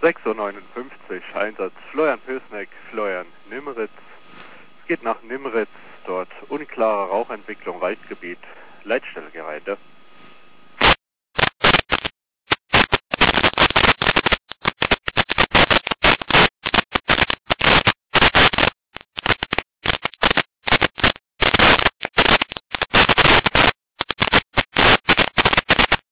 6:59 Uhr, Einsatz Florian Pösneck, Florian Nimmeritz. Es geht nach Nimmeritz, dort unklare Rauchentwicklung, Waldgebiet, Leitstellgemeinde.